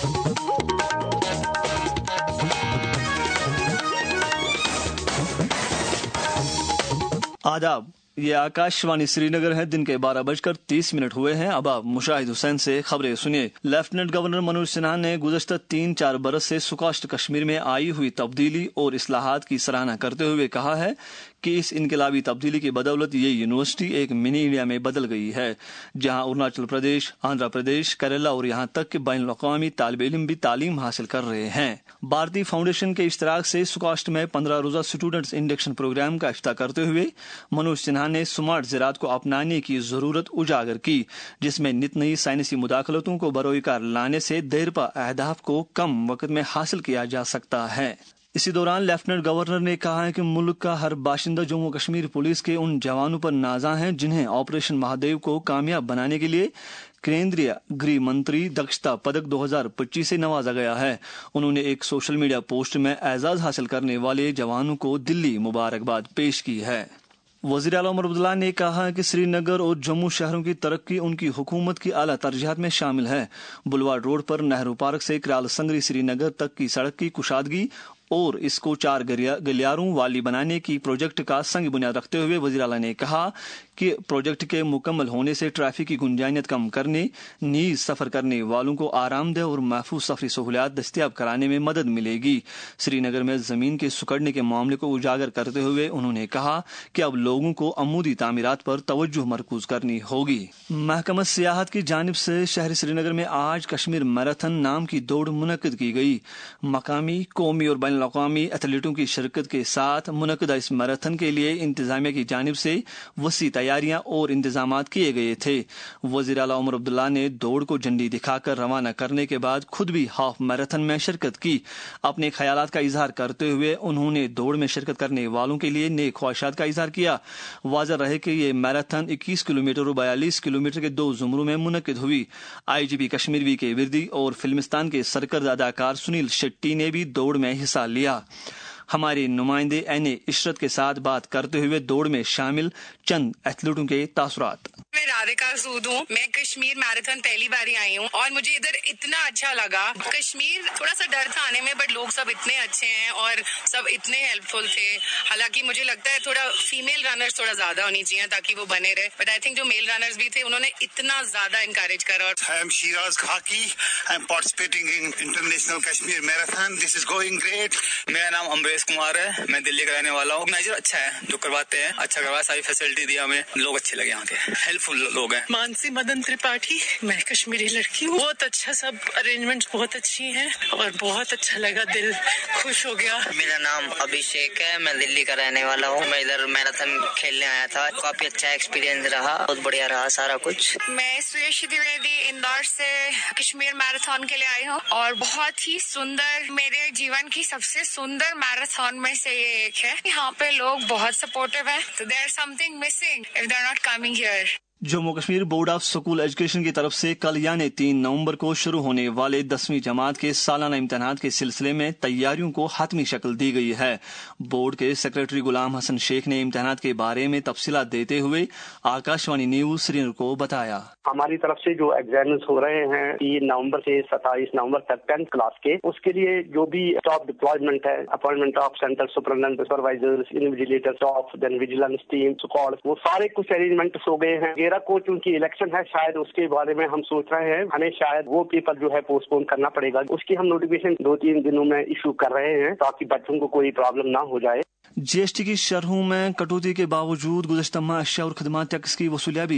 आदाब, ये आकाशवाणी श्रीनगर है। दिन के 12:30 हुए हैं। अब आप मुशाहिद हुसैन से खबरें सुनिए। लेफ्टिनेंट गवर्नर मनोज सिन्हा ने गुज़श्ता 3-4 बरस से सुकास्ट कश्मीर में आई हुई तब्दीली और इस्लाहात की सराहना करते हुए कहा है कि इस इनकलाबी तब्दीली की बदौलत ये यूनिवर्सिटी एक मिनी इंडिया में बदल गई है, जहां अरुणाचल प्रदेश, आंध्र प्रदेश, केरला और यहां तक कि बैनुल अक़वामी तालिब इल्म भी तालीम हासिल कर रहे हैं। भारतीय फाउंडेशन के इश्तराक से सुकास्ट में 15 रोजा स्टूडेंट्स इंडक्शन प्रोग्राम का इफ्तिताह करते हुए मनोज सिन्हा ने स्मार्ट ज़राअत को अपनाने की जरूरत उजागर की, जिसमें नित नई साइंसी मुदाखलतों को बरोकार लाने से देरपा अहदाफ को कम वक्त में हासिल किया जा सकता है। इसी दौरान लेफ्टिनेंट गवर्नर ने कहा है कि मुल्क का हर बाशिंदा जम्मू कश्मीर पुलिस के उन जवानों पर नाज़ा है जिन्हें ऑपरेशन महादेव को कामयाब बनाने के लिए केंद्रीय गृह मंत्री दक्षता पदक 2025 से नवाजा गया है। उन्होंने एक सोशल मीडिया पोस्ट में एजाज हासिल करने वाले जवानों को दिल्ली मुबारकबाद पेश की है। वज़ीर आला उमर अब्दुल्ला ने कहा है कि श्रीनगर और जम्मू शहरों की तरक्की उनकी हुकूमत की आला तरजीहात में शामिल है। बुलवाड रोड पर नेहरू पार्क से कराल संगरी श्रीनगर तक की सड़क की कुशादगी और इसको 4 गलियारों वाली बनाने की प्रोजेक्ट का संग बुनियाद रखते हुए वज़ीर आला ने कहा कि प्रोजेक्ट के मुकम्मल होने से ट्रैफिक की गुंजाइनियत कम करने, नीज सफर करने वालों को आरामदेह और महफूज सफरी सहूलियात दस्तियाब कराने में मदद मिलेगी। श्रीनगर में जमीन के सुकड़ने के मामले को उजागर करते हुए उन्होंने कहा कि अब लोगों को अमूदी तामीरात पर तवज्जो मरकूज करनी होगी। महकमा सियाहत की जानिब से शहर श्रीनगर में आज कश्मीर मैराथन नाम की दौड़ मुनक्किद की गई। मकामी, कौमी और बैनुल अक़वामी एथलीटों की शिरकत के साथ मुनक्किदा इस मैराथन के लिए इंतजामिया की जानिब से वसी तैयारियां और इंतजामात किए गए थे। वज़ीर आला उमर अब्दुल्ला ने दौड़ को झंडी दिखाकर रवाना करने के बाद खुद भी हाफ मैराथन में शिरकत की। अपने ख्यालात का इजहार करते हुए उन्होंने दौड़ में शिरकत करने वालों के लिए नेक ख्वाहिशात का इजहार किया। वाज़ेह रहे कि ये मैराथन 21 किलोमीटर और 42 किलोमीटर के 2 जुमरों में मुनक्किद हुई। IGP कश्मीर वी के विर्दी और फिल्मिस्तान के सरकर्द अदाकार सुनील शेट्टी ने भी दौड़ में हिस्सा लिया। हमारे नुमाइंदे NA इशरत के साथ बात करते हुए दौड़ में शामिल चंद एथलीटों के तासुरात। मैं राधिका सूद हूँ। मैं कश्मीर मैराथन पहली बार आई हूँ और मुझे इधर इतना अच्छा लगा। कश्मीर थोड़ा सा डर था आने में, बट लोग सब इतने अच्छे हैं और सब इतने हेल्पफुल थे। हालांकि मुझे लगता है थोड़ा फीमेल रनर्स थोड़ा ज्यादा होनी चाहिए ताकि वो बने रहे, बट आई थिंक जो मेल रनर्स भी थे उन्होंने इतना ज्यादा इनकरेज करा। I am Shiraz Khaki. I am participating in International Kashmir Marathon. This is going great. मेरा नाम अमरेश कुमार है। मैं दिल्ली का रहने वाला हूँ। मैनेजर अच्छा है, जो करवाते हैं अच्छा करवाया, सारी फैसिलिटी दी हमें, लोग अच्छे लगे, यहाँ के हेल्पफुल लोग हैं। मानसी मदन त्रिपाठी, मैं कश्मीरी लड़की हूँ। बहुत अच्छा, सब अरेंजमेंट्स बहुत अच्छी हैं और बहुत अच्छा लगा, दिल खुश हो गया। मेरा नाम अभिषेक है, मैं दिल्ली का रहने वाला हूँ। मैं इधर मैराथन खेलने आया था, काफी अच्छा एक्सपीरियंस रहा, बहुत बढ़िया रहा सारा कुछ। मैं सुयशी द्विवेदी इंदौर से कश्मीर मैराथन के लिए आई हूँ और बहुत ही सुंदर, मेरे जीवन की सबसे सुंदर मैराथन में से ये एक है। यहाँ पे लोग बहुत सपोर्टिव है, तो there something missing if they are not coming here. Jammu Kashmir board of school education की तरफ से कल यानी 3 नवंबर को शुरू होने वाले 10वीं जमात के सालाना इम्तहानात के सिलसिले में तैयारियों को हतमी शक्ल दी गई है। बोर्ड के सेक्रेटरी गुलाम हसन शेख ने इम्तहानात के बारे में तफसीलात देते हुए आकाशवाणी न्यूज श्रीनगर को बताया। हमारी तरफ से जो एग्जाम्स हो रहे हैं 3 नवंबर से 27 नवंबर तक 10th क्लास के, उसके लिए जो भी स्टाफ डिप्लॉयमेंट है, appointment of central superintendent, supervisors, invigilators of, then vigilance team, squad, वो सारे कुछ अरेंजमेंट हो गए हैं। 13 को चूंकि इलेक्शन है, शायद उसके बारे में हम सोच रहे हैं, हमें शायद वो पेपर जो है पोस्टपोन करना पड़ेगा। उसकी हम नोटिफिकेशन 2-3 दिनों में इशू कर रहे हैं ताकि बच्चों को कोई प्रॉब्लम ना हो जाए। GST की शरहों में कटौती के बावजूद गुज़श्ता माह अशिया और खदमात टैक्स की वसूलियाबी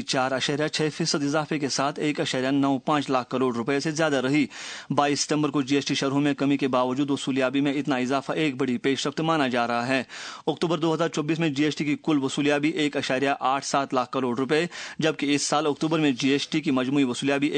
4.6% इजाफे के साथ 1.95 लाख करोड़ रुपए से ज्यादा रही। 22 सितंबर को GST शरहों में कमी के बावजूद वसूलियाबी में इतना इजाफा एक बड़ी पेशरफ्त माना जा रहा है। अक्टूबर 2024 में GST की कुल वसूलियाबी 1.87 लाख करोड़ रुपए, जबकि इस साल अक्टूबर में GST की मजमूई वसूलियाबी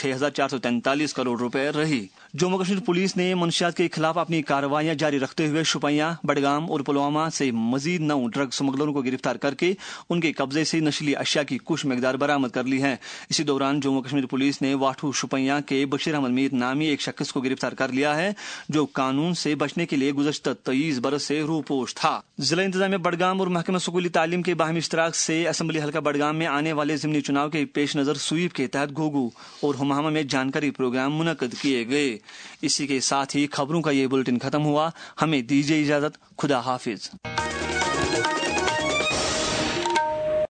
1,06,443 करोड़ रुपए रही। जम्मू कश्मीर पुलिस ने मंशियात के खिलाफ अपनी कार्रवाइयां जारी रखते हुए शुपियां, बडगाम और पुलवामा से मजीद 9 ड्रग स्मगलरों को गिरफ्तार करके उनके कब्जे से नशीली अशिया की कुछ मिकदार बरामद कर ली है। इसी दौरान जम्मू कश्मीर पुलिस ने वाठू शुपैया के बशीर अहमद मीर नामी एक शख्स को गिरफ्तार कर लिया है जो कानून से बचने के लिए गुज़श्ता 23 बरस से रूपोश था। जिला इंतजामिया बडगाम और महकमा स्कूली तालीम के बाहमी इश्तराक से असेंबली हल्का बडगाम में आने वाले ज़िमनी चुनाव के पेश नज़र स्वीप के तहत घोघू और हुमामा में जानकारी प्रोग्राम मुनक्कद किए गए। इसी के साथ ही खबरों का ये बुलेटिन खत्म हुआ। हमें दीजिए इजाजत। खुदा हाफिज।